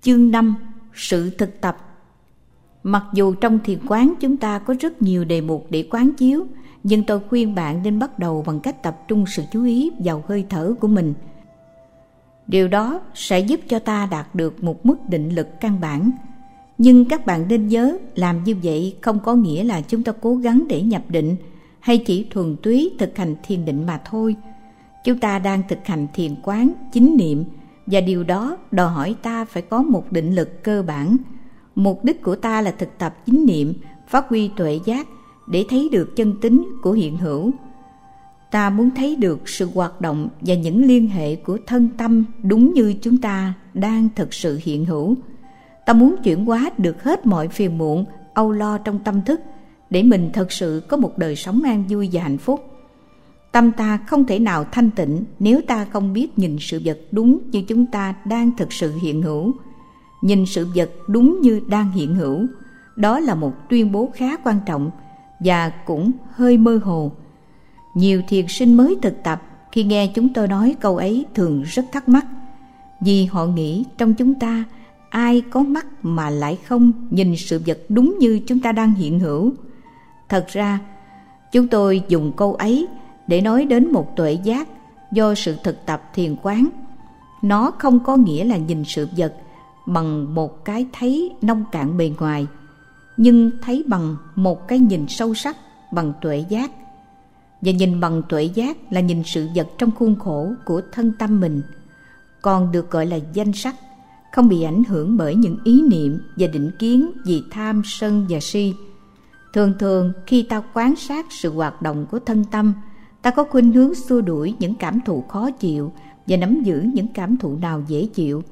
Chương 5. Sự thực tập. Mặc dù trong thiền quán chúng ta có rất nhiều đề mục để quán chiếu, nhưng tôi khuyên bạn nên bắt đầu bằng cách tập trung sự chú ý vào hơi thở của mình. Điều đó sẽ giúp cho ta đạt được một mức định lực căn bản. Nhưng các bạn nên nhớ, làm như vậy không có nghĩa là chúng ta cố gắng để nhập định hay chỉ thuần túy thực hành thiền định mà thôi. Chúng ta đang thực hành thiền quán, chánh niệm, và điều đó đòi hỏi ta phải có một định lực cơ bản. Mục đích của ta là thực tập chánh niệm, phát huy tuệ giác để thấy được chân tính của hiện hữu. Ta muốn thấy được sự hoạt động và những liên hệ của thân tâm đúng như chúng ta đang thực sự hiện hữu. Ta muốn chuyển hóa được hết mọi phiền muộn, âu lo trong tâm thức để mình thật sự có một đời sống an vui và hạnh phúc. Tâm ta không thể nào thanh tịnh nếu ta không biết nhìn sự vật đúng như chúng ta đang thực sự hiện hữu. Nhìn sự vật đúng như đang hiện hữu, đó là một tuyên bố khá quan trọng và cũng hơi mơ hồ. Nhiều thiền sinh mới thực tập khi nghe chúng tôi nói câu ấy thường rất thắc mắc, vì họ nghĩ trong chúng ta ai có mắt mà lại không nhìn sự vật đúng như chúng ta đang hiện hữu. Thật ra, chúng tôi dùng câu ấy để nói đến một tuệ giác do sự thực tập thiền quán. Nó không có nghĩa là nhìn sự vật bằng một cái thấy nông cạn bề ngoài, nhưng thấy bằng một cái nhìn sâu sắc bằng tuệ giác. Và nhìn bằng tuệ giác là nhìn sự vật trong khuôn khổ của thân tâm mình, còn được gọi là danh sắc, không bị ảnh hưởng bởi những ý niệm và định kiến vì tham, sân và si. Thường thường khi ta quan sát sự hoạt động của thân tâm, ta có khuynh hướng xua đuổi những cảm thụ khó chịu và nắm giữ những cảm thụ nào dễ chịu.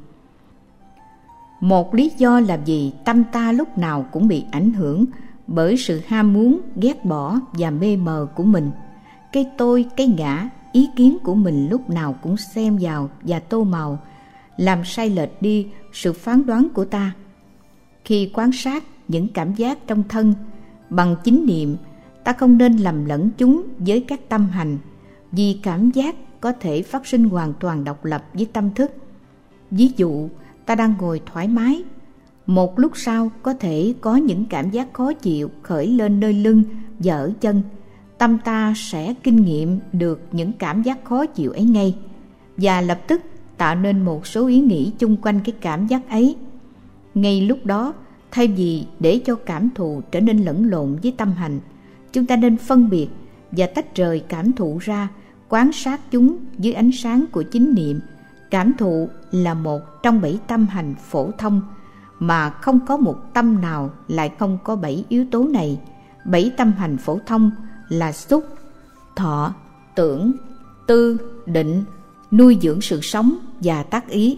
Một lý do là vì tâm ta lúc nào cũng bị ảnh hưởng bởi sự ham muốn, ghét bỏ và mê mờ của mình. Cái tôi, cái ngã, ý kiến của mình lúc nào cũng xen vào và tô màu, làm sai lệch đi sự phán đoán của ta. Khi quan sát những cảm giác trong thân bằng chánh niệm, ta không nên lầm lẫn chúng với các tâm hành, vì cảm giác có thể phát sinh hoàn toàn độc lập với tâm thức. Ví dụ, ta đang ngồi thoải mái, một lúc sau có thể có những cảm giác khó chịu khởi lên nơi lưng và ở chân. Tâm ta sẽ kinh nghiệm được những cảm giác khó chịu ấy ngay và lập tức tạo nên một số ý nghĩ chung quanh cái cảm giác ấy. Ngay lúc đó, thay vì để cho cảm thụ trở nên lẫn lộn với tâm hành, chúng ta nên phân biệt và tách rời cảm thụ ra, quan sát chúng dưới ánh sáng của chánh niệm. Cảm thụ là một trong 7 tâm hành phổ thông, mà không có một tâm nào lại không có 7 yếu tố này. 7 tâm hành phổ thông là xúc, thọ, tưởng, tư, định, nuôi dưỡng sự sống và tác ý.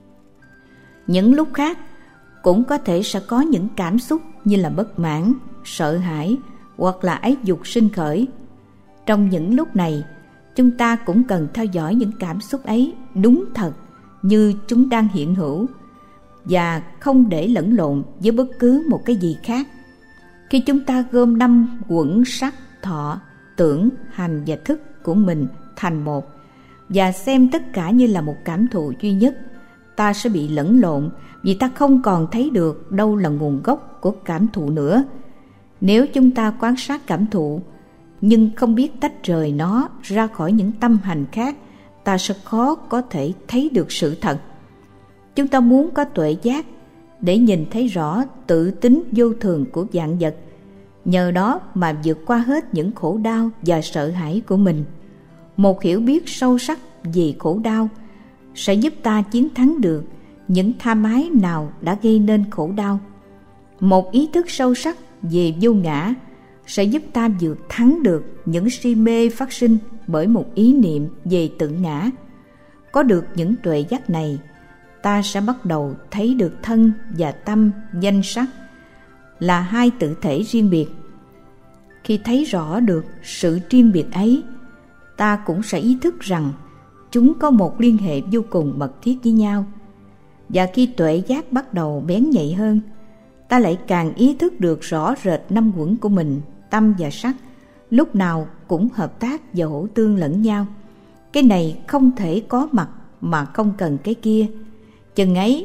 Những lúc khác cũng có thể sẽ có những cảm xúc như là bất mãn, sợ hãi hoặc là ái dục sinh khởi. Trong những lúc này, chúng ta cũng cần theo dõi những cảm xúc ấy đúng thật như chúng đang hiện hữu và không để lẫn lộn với bất cứ một cái gì khác. Khi chúng ta gom 5 quẩn sắc, thọ, tưởng, hành và thức của mình thành một và xem tất cả như là một cảm thụ duy nhất, ta sẽ bị lẫn lộn vì ta không còn thấy được đâu là nguồn gốc của cảm thụ nữa. Nếu chúng ta quan sát cảm thụ nhưng không biết tách rời nó ra khỏi những tâm hành khác, ta sẽ khó có thể thấy được sự thật. Chúng ta muốn có tuệ giác để nhìn thấy rõ tự tính vô thường của vạn vật, nhờ đó mà vượt qua hết những khổ đau và sợ hãi của mình. Một hiểu biết sâu sắc về khổ đau sẽ giúp ta chiến thắng được những tham ái nào đã gây nên khổ đau. Một ý thức sâu sắc về vô ngã sẽ giúp ta vượt thắng được những si mê phát sinh bởi một ý niệm về tự ngã. Có được những tuệ giác này, ta sẽ bắt đầu thấy được thân và tâm, danh sắc là hai tự thể riêng biệt. Khi thấy rõ được sự riêng biệt ấy, ta cũng sẽ ý thức rằng chúng có một liên hệ vô cùng mật thiết với nhau. Và khi tuệ giác bắt đầu bén nhạy hơn, ta lại càng ý thức được rõ rệt 5 quẩn của mình, tâm và sắc, lúc nào cũng hợp tác và hỗ tương lẫn nhau. Cái này không thể có mặt mà không cần cái kia. Chừng ấy,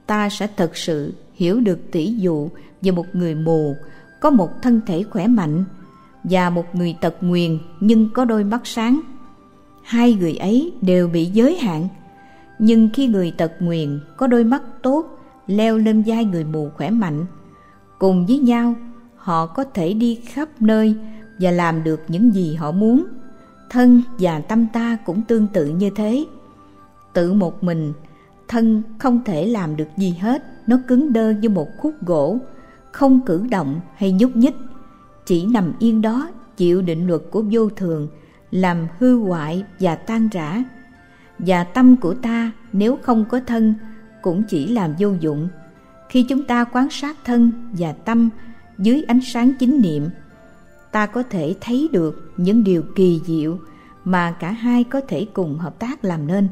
ta sẽ thực sự hiểu được tỷ dụ về một người mù có một thân thể khỏe mạnh và một người tật nguyền nhưng có đôi mắt sáng. Hai người ấy đều bị giới hạn, nhưng khi người tật nguyền có đôi mắt tốt leo lên vai người mù khỏe mạnh, cùng với nhau họ có thể đi khắp nơi và làm được những gì họ muốn. Thân và tâm ta cũng tương tự như thế. Tự một mình, thân không thể làm được gì hết. Nó cứng đơ như một khúc gỗ, không cử động hay nhúc nhích, chỉ nằm yên đó chịu định luật của vô thường, làm hư hoại và tan rã. Và tâm của ta nếu không có thân cũng chỉ làm vô dụng. Khi chúng ta quan sát thân và tâm dưới ánh sáng chánh niệm, ta có thể thấy được những điều kỳ diệu mà cả hai có thể cùng hợp tác làm nên.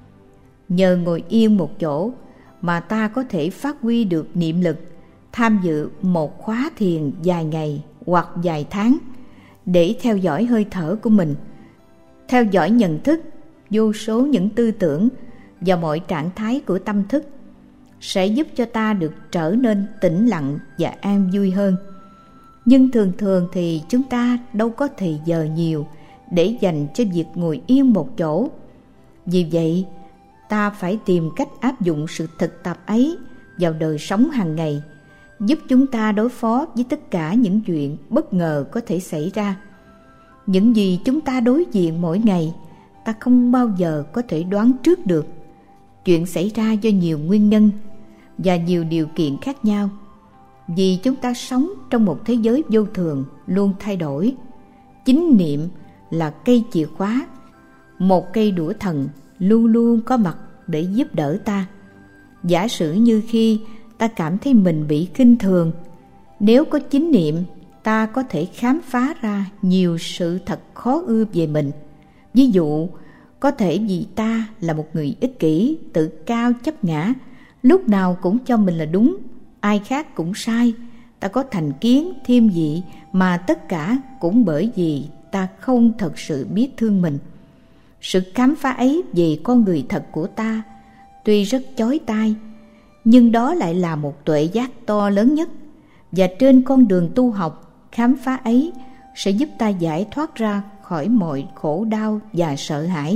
Nhờ ngồi yên một chỗ mà ta có thể phát huy được niệm lực, tham dự một khóa thiền vài ngày hoặc vài tháng để theo dõi hơi thở của mình, theo dõi nhận thức, vô số những tư tưởng và mọi trạng thái của tâm thức, sẽ giúp cho ta được trở nên tĩnh lặng và an vui hơn. Nhưng thường thường thì chúng ta đâu có thời giờ nhiều để dành cho việc ngồi yên một chỗ. Vì vậy, ta phải tìm cách áp dụng sự thực tập ấy vào đời sống hàng ngày, giúp chúng ta đối phó với tất cả những chuyện bất ngờ có thể xảy ra. Những gì chúng ta đối diện mỗi ngày, ta không bao giờ có thể đoán trước được. Chuyện xảy ra do nhiều nguyên nhân và nhiều điều kiện khác nhau, vì chúng ta sống trong một thế giới vô thường luôn thay đổi. Chánh niệm là cây chìa khóa, một cây đũa thần luôn luôn có mặt để giúp đỡ ta. Giả sử như khi ta cảm thấy mình bị khinh thường, nếu có chánh niệm, ta có thể khám phá ra nhiều sự thật khó ưa về mình. Ví dụ, có thể vì ta là một người ích kỷ, tự cao chấp ngã, lúc nào cũng cho mình là đúng, ai khác cũng sai. Ta có thành kiến, thiên vị, mà tất cả cũng bởi vì ta không thật sự biết thương mình. Sự khám phá ấy về con người thật của ta tuy rất chói tai, nhưng đó lại là một tuệ giác to lớn nhất. Và trên con đường tu học, khám phá ấy sẽ giúp ta giải thoát ra khỏi mọi khổ đau và sợ hãi.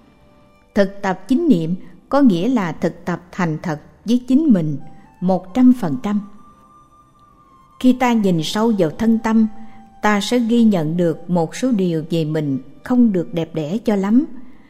Thực tập chánh niệm có nghĩa là thực tập thành thật với chính mình 100%. Khi ta nhìn sâu vào thân tâm, ta sẽ ghi nhận được một số điều về mình không được đẹp đẽ cho lắm.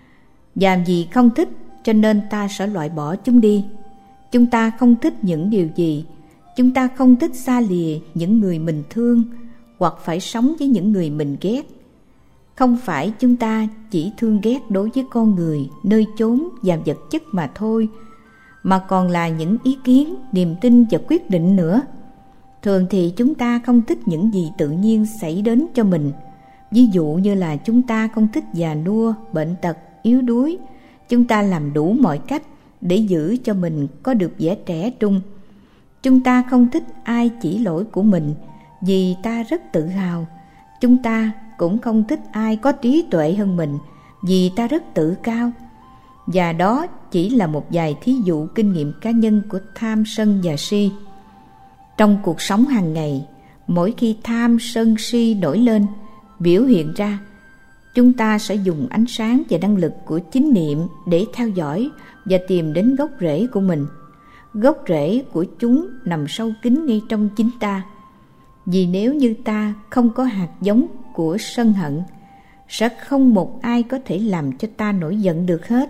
Và vì không thích cho nên ta sẽ loại bỏ chúng đi. Chúng ta không thích những điều gì? Chúng ta không thích xa lìa những người mình thương hoặc phải sống với những người mình ghét. Không phải chúng ta chỉ thương ghét đối với con người, nơi chốn và vật chất mà thôi, mà còn là những ý kiến, niềm tin và quyết định nữa. Thường thì chúng ta không thích những gì tự nhiên xảy đến cho mình. Ví dụ như là chúng ta không thích già nua, bệnh tật, yếu đuối. Chúng ta làm đủ mọi cách để giữ cho mình có được vẻ trẻ trung. Chúng ta không thích ai chỉ lỗi của mình vì ta rất tự hào. Chúng ta cũng không thích ai có trí tuệ hơn mình vì ta rất tự cao. Và đó chỉ là một vài thí dụ kinh nghiệm cá nhân của tham sân và si. Trong cuộc sống hàng ngày, mỗi khi tham sân si nổi lên, biểu hiện ra, chúng ta sẽ dùng ánh sáng và năng lực của chánh niệm để theo dõi và tìm đến gốc rễ của mình. Gốc rễ của chúng nằm sâu kín ngay trong chính ta. Vì nếu như ta không có hạt giống của sân hận, sẽ không một ai có thể làm cho ta nổi giận được hết.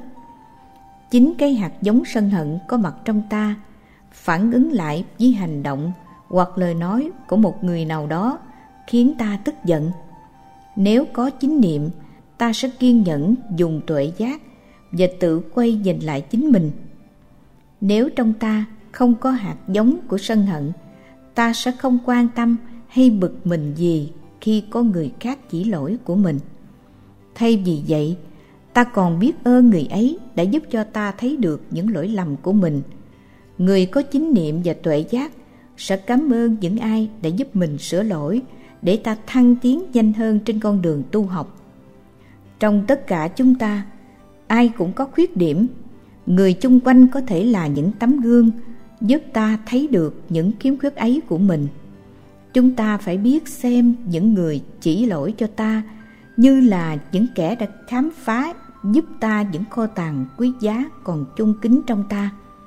Chính cái hạt giống sân hận có mặt trong ta, phản ứng lại với hành động hoặc lời nói của một người nào đó khiến ta tức giận. Nếu có chánh niệm, ta sẽ kiên nhẫn dùng tuệ giác và tự quay nhìn lại chính mình. Nếu trong ta không có hạt giống của sân hận, ta sẽ không quan tâm hay bực mình gì khi có người khác chỉ lỗi của mình. Thay vì vậy, ta còn biết ơn người ấy đã giúp cho ta thấy được những lỗi lầm của mình. Người có chánh niệm và tuệ giác sẽ cảm ơn những ai đã giúp mình sửa lỗi để ta thăng tiến nhanh hơn trên con đường tu học. Trong tất cả chúng ta, ai cũng có khuyết điểm. Người chung quanh có thể là những tấm gương, giúp ta thấy được những khiếm khuyết ấy của mình. Chúng ta phải biết xem những người chỉ lỗi cho ta như là những kẻ đã khám phá giúp ta những kho tàng quý giá còn chung kín trong ta.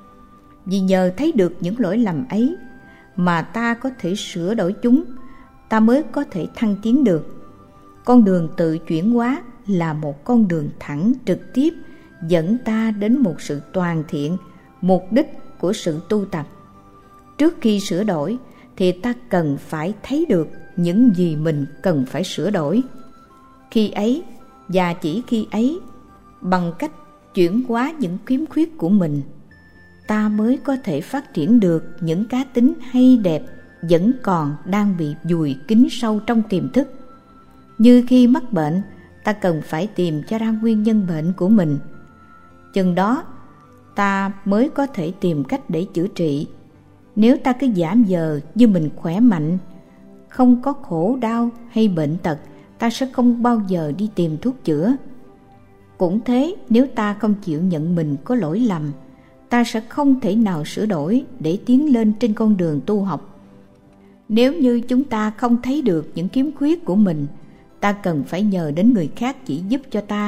Vì nhờ thấy được những lỗi lầm ấy mà ta có thể sửa đổi chúng, ta mới có thể thăng tiến được. Con đường tự chuyển hóa là một con đường thẳng trực tiếp dẫn ta đến một sự toàn thiện, mục đích của sự tu tập. Trước khi sửa đổi thì ta cần phải thấy được những gì mình cần phải sửa đổi. Khi ấy và chỉ khi ấy, bằng cách chuyển hóa những khiếm khuyết của mình, ta mới có thể phát triển được những cá tính hay đẹp vẫn còn đang bị vùi kín sâu trong tiềm thức. Như khi mắc bệnh, ta cần phải tìm cho ra nguyên nhân bệnh của mình. Chừng đó ta mới có thể tìm cách để chữa trị. Nếu ta cứ giả vờ như mình khỏe mạnh, không có khổ đau hay bệnh tật, ta sẽ không bao giờ đi tìm thuốc chữa. Cũng thế, nếu ta không chịu nhận mình có lỗi lầm, ta sẽ không thể nào sửa đổi để tiến lên trên con đường tu học. Nếu như chúng ta không thấy được những khiếm khuyết của mình, ta cần phải nhờ đến người khác chỉ giúp cho ta,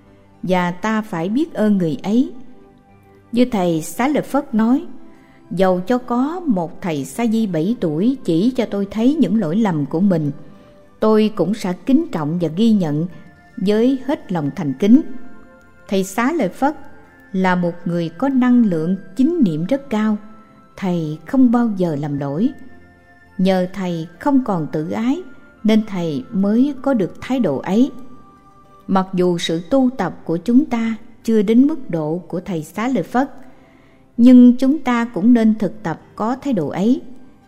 và ta phải biết ơn người ấy. Như thầy Xá Lợi Phất nói, dầu cho có một thầy Sa Di 7 tuổi chỉ cho tôi thấy những lỗi lầm của mình, tôi cũng sẽ kính trọng và ghi nhận với hết lòng thành kính. Thầy Xá Lợi Phất là một người có năng lượng chánh niệm rất cao. Thầy không bao giờ làm lỗi. Nhờ thầy không còn tự ái nên thầy mới có được thái độ ấy. Mặc dù sự tu tập của chúng ta chưa đến mức độ của thầy Xá Lợi Phất, nhưng chúng ta cũng nên thực tập có thái độ ấy.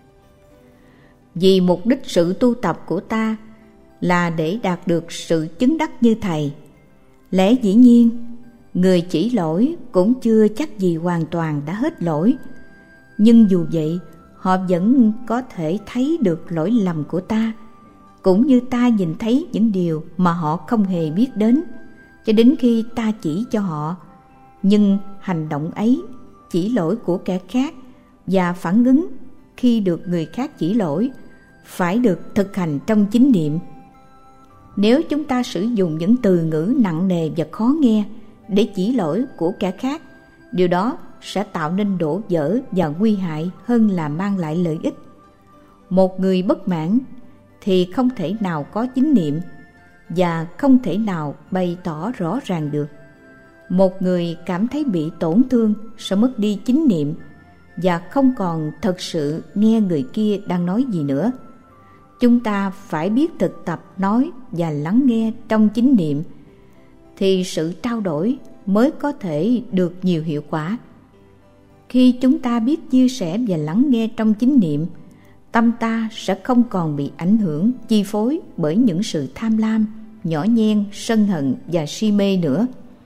Vì mục đích sự tu tập của ta là để đạt được sự chứng đắc như thầy. Lẽ dĩ nhiên, người chỉ lỗi cũng chưa chắc gì hoàn toàn đã hết lỗi. Nhưng dù vậy, họ vẫn có thể thấy được lỗi lầm của ta, cũng như ta nhìn thấy những điều mà họ không hề biết đến, cho đến khi ta chỉ cho họ. Nhưng hành động ấy, chỉ lỗi của kẻ khác và phản ứng khi được người khác chỉ lỗi, phải được thực hành trong chánh niệm. Nếu chúng ta sử dụng những từ ngữ nặng nề và khó nghe để chỉ lỗi của kẻ khác, điều đó sẽ tạo nên đổ vỡ và nguy hại hơn là mang lại lợi ích. Một người bất mãn thì không thể nào có chánh niệm và không thể nào bày tỏ rõ ràng được. Một người cảm thấy bị tổn thương sẽ mất đi chánh niệm và không còn thật sự nghe người kia đang nói gì nữa. Chúng ta phải biết thực tập nói và lắng nghe trong chánh niệm, thì sự trao đổi mới có thể được nhiều hiệu quả. Khi chúng ta biết chia sẻ và lắng nghe trong chánh niệm, tâm ta sẽ không còn bị ảnh hưởng, chi phối bởi những sự tham lam, nhỏ nhen, sân hận và si mê nữa.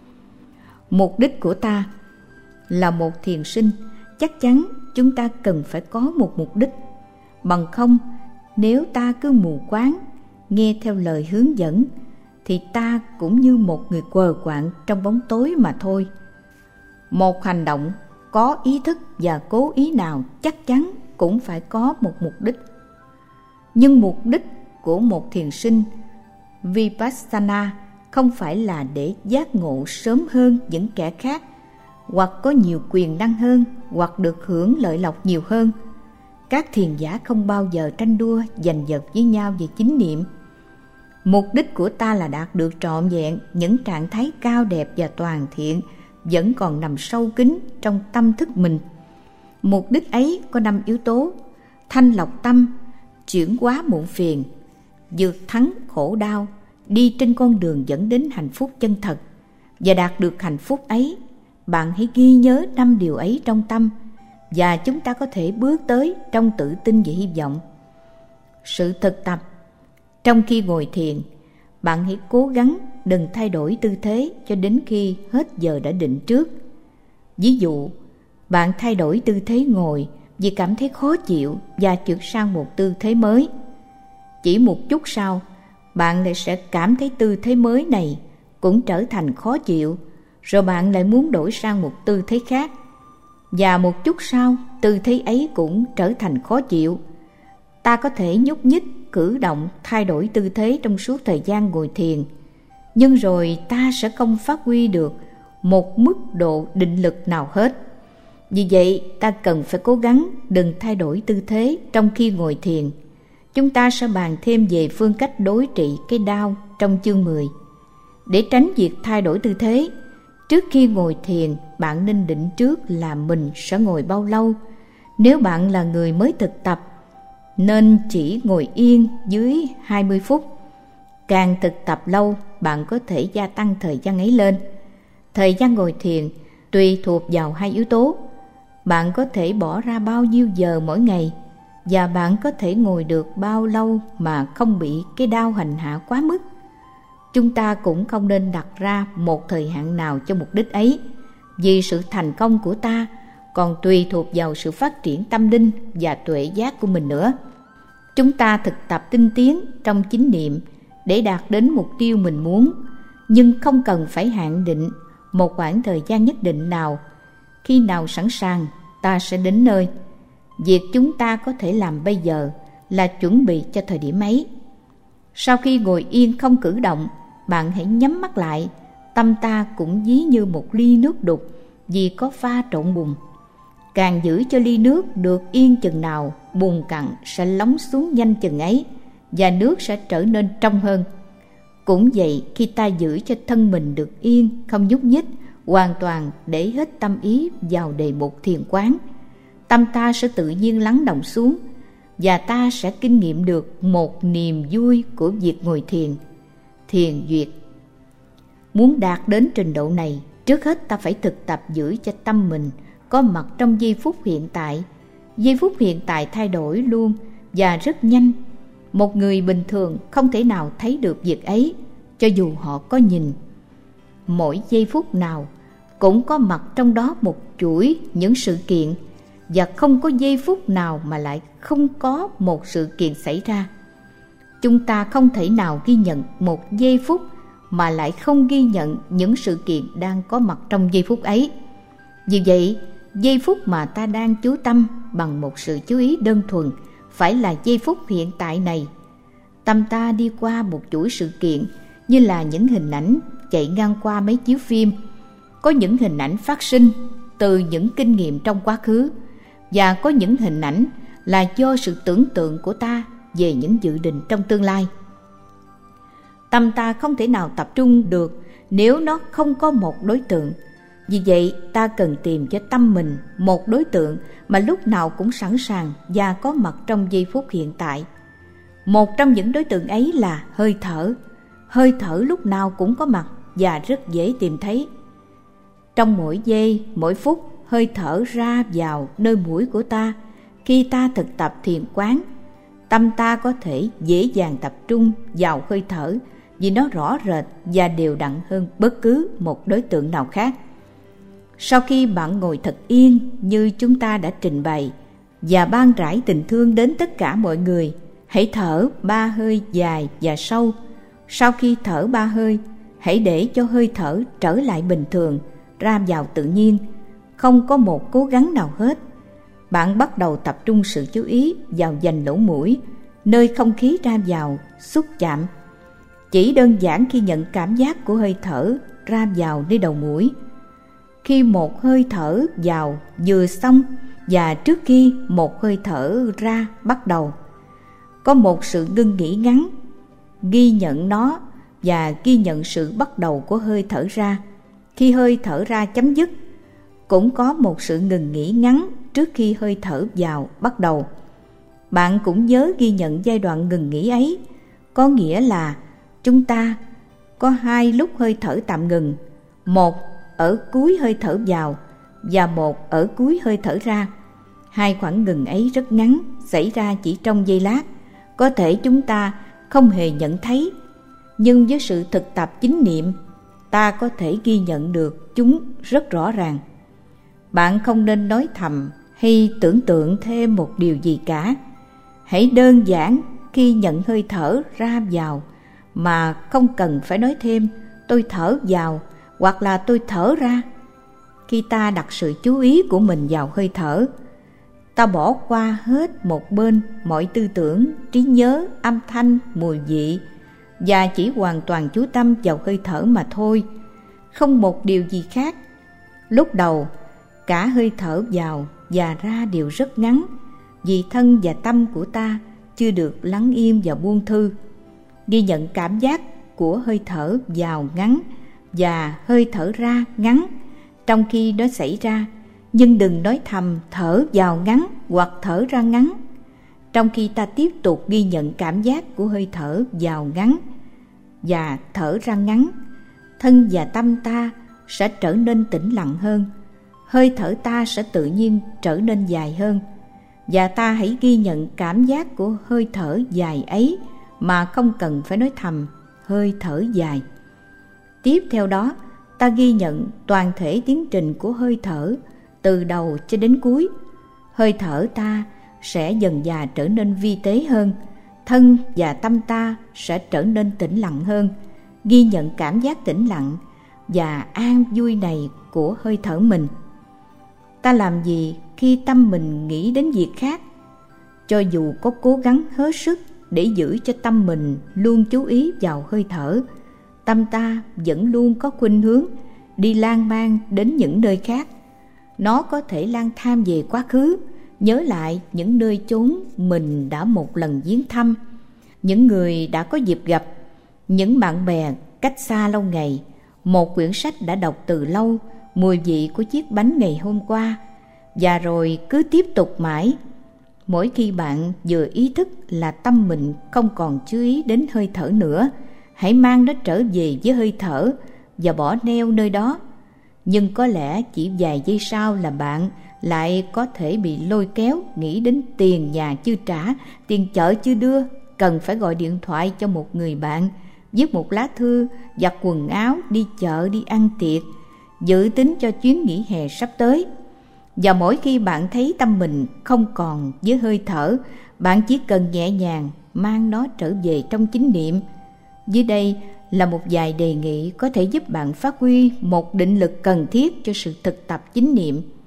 Mục đích của ta là một thiền sinh, chắc chắn chúng ta cần phải có một mục đích. Bằng không, nếu ta cứ mù quáng nghe theo lời hướng dẫn, thì ta cũng như một người quờ quạng trong bóng tối mà thôi. Một hành động có ý thức và cố ý nào chắc chắn cũng phải có một mục đích. Nhưng mục đích của một thiền sinh Vipassana không phải là để giác ngộ sớm hơn những kẻ khác, hoặc có nhiều quyền năng hơn, hoặc được hưởng lợi lộc nhiều hơn. Các thiền giả không bao giờ tranh đua giành giật với nhau về chánh niệm. Mục đích của ta là đạt được trọn vẹn những trạng thái cao đẹp và toàn thiện vẫn còn nằm sâu kín trong tâm thức mình. Mục đích ấy có 5 yếu tố: thanh lọc tâm, chuyển hóa muộn phiền, vượt thắng khổ đau, đi trên con đường dẫn đến hạnh phúc chân thật. Và đạt được hạnh phúc ấy, bạn hãy ghi nhớ 5 điều ấy trong tâm, và chúng ta có thể bước tới trong tự tin và hy vọng. Sự thực tập: trong khi ngồi thiền, bạn hãy cố gắng đừng thay đổi tư thế cho đến khi hết giờ đã định trước. Ví dụ, bạn thay đổi tư thế ngồi vì cảm thấy khó chịu và chuyển sang một tư thế mới. Chỉ một chút sau, bạn lại sẽ cảm thấy tư thế mới này cũng trở thành khó chịu, rồi bạn lại muốn đổi sang một tư thế khác. và một chút sau tư thế ấy cũng trở thành khó chịu. Ta có thể nhúc nhích, cử động, thay đổi tư thế trong suốt thời gian ngồi thiền, nhưng rồi ta sẽ không phát huy được một mức độ định lực nào hết. Vì vậy, ta cần phải cố gắng đừng thay đổi tư thế trong khi ngồi thiền. Chúng ta sẽ bàn thêm về phương cách đối trị cái đau trong chương 10. Để tránh việc thay đổi tư thế, trước khi ngồi thiền, bạn nên định trước là mình sẽ ngồi bao lâu. Nếu bạn là người mới thực tập, nên chỉ ngồi yên dưới 20 phút. Càng thực tập lâu, bạn có thể gia tăng thời gian ấy lên. Thời gian ngồi thiền tùy thuộc vào hai yếu tố. Bạn có thể bỏ ra bao nhiêu giờ mỗi ngày, và bạn có thể ngồi được bao lâu mà không bị cái đau hành hạ quá mức. Chúng ta cũng không nên đặt ra một thời hạn nào cho mục đích ấy, vì sự thành công của ta còn tùy thuộc vào sự phát triển tâm linh và tuệ giác của mình nữa. Chúng ta thực tập tinh tiến trong chánh niệm để đạt đến mục tiêu mình muốn, nhưng không cần phải hạn định một khoảng thời gian nhất định nào. Khi nào sẵn sàng, ta sẽ đến nơi. Việc chúng ta có thể làm bây giờ là chuẩn bị cho thời điểm ấy. Sau khi ngồi yên không cử động, bạn hãy nhắm mắt lại. Tâm ta cũng ví như một ly nước đục vì có pha trộn bùn. Càng giữ cho ly nước được yên chừng nào, bùn cặn sẽ lóng xuống nhanh chừng ấy, và nước sẽ trở nên trong hơn. Cũng vậy, khi ta giữ cho thân mình được yên, không nhúc nhích, hoàn toàn để hết tâm ý vào đề mục thiền quán, tâm ta sẽ tự nhiên lắng đọng xuống, và ta sẽ kinh nghiệm được một niềm vui của việc ngồi thiền. Thiền duyệt. Muốn đạt đến trình độ này, trước hết ta phải thực tập giữ cho tâm mình có mặt trong giây phút hiện tại. Giây phút hiện tại thay đổi luôn và rất nhanh. Một người bình thường không thể nào thấy được việc ấy, cho dù họ có nhìn. Mỗi giây phút nào cũng có mặt trong đó một chuỗi những sự kiện, và không có giây phút nào mà lại không có một sự kiện xảy ra. Chúng ta không thể nào ghi nhận một giây phút mà lại không ghi nhận những sự kiện đang có mặt trong giây phút ấy. Vì vậy, giây phút mà ta đang chú tâm bằng một sự chú ý đơn thuần phải là giây phút hiện tại này. Tâm ta đi qua một chuỗi sự kiện như là những hình ảnh chạy ngang qua mấy chiếu phim. Có những hình ảnh phát sinh từ những kinh nghiệm trong quá khứ, và có những hình ảnh là do sự tưởng tượng của ta về những dự định trong tương lai. Tâm ta không thể nào tập trung được nếu nó không có một đối tượng. Vì vậy, ta cần tìm cho tâm mình một đối tượng mà lúc nào cũng sẵn sàng và có mặt trong giây phút hiện tại. Một trong những đối tượng ấy là hơi thở. Hơi thở lúc nào cũng có mặt và rất dễ tìm thấy. Trong mỗi giây, mỗi phút, hơi thở ra vào nơi mũi của ta. Khi ta thực tập thiền quán, tâm ta có thể dễ dàng tập trung vào hơi thở vì nó rõ rệt và đều đặn hơn bất cứ một đối tượng nào khác. Sau khi bạn ngồi thật yên như chúng ta đã trình bày và ban rãi tình thương đến tất cả mọi người, hãy thở 3 hơi dài và sâu. Sau khi thở 3 hơi, hãy để cho hơi thở trở lại bình thường, ra vào tự nhiên, không có một cố gắng nào hết. Bạn bắt đầu tập trung sự chú ý vào vành lỗ mũi, nơi không khí ra vào, xúc chạm. Chỉ đơn giản khi nhận cảm giác của hơi thở ra vào nơi đầu mũi. Khi một hơi thở vào vừa xong và trước khi một hơi thở ra bắt đầu, có một sự ngưng nghỉ ngắn. Ghi nhận nó và ghi nhận sự bắt đầu của hơi thở ra. Khi hơi thở ra chấm dứt, cũng có một sự ngừng nghỉ ngắn trước khi hơi thở vào bắt đầu. Bạn cũng nhớ ghi nhận giai đoạn ngừng nghỉ ấy, có nghĩa là chúng ta có 2 lúc hơi thở tạm ngừng, một ở cuối hơi thở vào và một ở cuối hơi thở ra. 2 khoảng ngừng ấy rất ngắn, xảy ra chỉ trong giây lát, có thể chúng ta không hề nhận thấy, nhưng với sự thực tập chánh niệm, ta có thể ghi nhận được chúng rất rõ ràng. Bạn không nên nói thầm hay tưởng tượng thêm một điều gì cả. Hãy đơn giản khi nhận hơi thở ra vào mà không cần phải nói thêm tôi thở vào hoặc là tôi thở ra. khi ta đặt sự chú ý của mình vào hơi thở. Ta bỏ qua hết một bên mọi tư tưởng, trí nhớ, âm thanh, mùi vị và chỉ hoàn toàn chú tâm vào hơi thở mà thôi, không một điều gì khác. Lúc đầu, cả hơi thở vào và ra đều rất ngắn, vì thân và tâm của ta chưa được lắng im và buông thư. Ghi nhận cảm giác của hơi thở vào ngắn và hơi thở ra ngắn trong khi nó xảy ra, nhưng đừng nói thầm thở vào ngắn hoặc thở ra ngắn. Trong khi ta tiếp tục ghi nhận cảm giác của hơi thở vào ngắn và thở ra ngắn, thân và tâm ta sẽ trở nên tĩnh lặng hơn, hơi thở ta sẽ tự nhiên trở nên dài hơn, và ta hãy ghi nhận cảm giác của hơi thở dài ấy mà không cần phải nói thầm hơi thở dài. Tiếp theo đó, ta ghi nhận toàn thể tiến trình của hơi thở từ đầu cho đến cuối. Hơi thở ta sẽ dần dà trở nên vi tế hơn, thân và tâm ta sẽ trở nên tĩnh lặng hơn. Ghi nhận cảm giác tĩnh lặng và an vui này của hơi thở mình. Ta làm gì khi tâm mình nghĩ đến việc khác? Cho dù có cố gắng hết sức để giữ cho tâm mình luôn chú ý vào hơi thở, tâm ta vẫn luôn có khuynh hướng đi lang mang đến những nơi khác. Nó có thể lang thang về quá khứ, nhớ lại những nơi chốn mình đã một lần viếng thăm, những người đã có dịp gặp, những bạn bè cách xa lâu ngày, một quyển sách đã đọc từ lâu, mùi vị của chiếc bánh ngày hôm qua, và rồi cứ tiếp tục mãi. Mỗi khi bạn vừa ý thức là tâm mình không còn chú ý đến hơi thở nữa, hãy mang nó trở về với hơi thở và bỏ neo nơi đó. Nhưng có lẽ chỉ vài giây sau là bạn lại có thể bị lôi kéo nghĩ đến tiền nhà chưa trả, tiền chợ chưa đưa, cần phải gọi điện thoại cho một người bạn, viết một lá thư, giặt quần áo, đi chợ, đi ăn tiệc, dự tính cho chuyến nghỉ hè sắp tới. Và mỗi khi bạn thấy tâm mình không còn với hơi thở, bạn chỉ cần nhẹ nhàng mang nó trở về trong chánh niệm. Dưới đây là một vài đề nghị có thể giúp bạn phát huy một định lực cần thiết cho sự thực tập chánh niệm.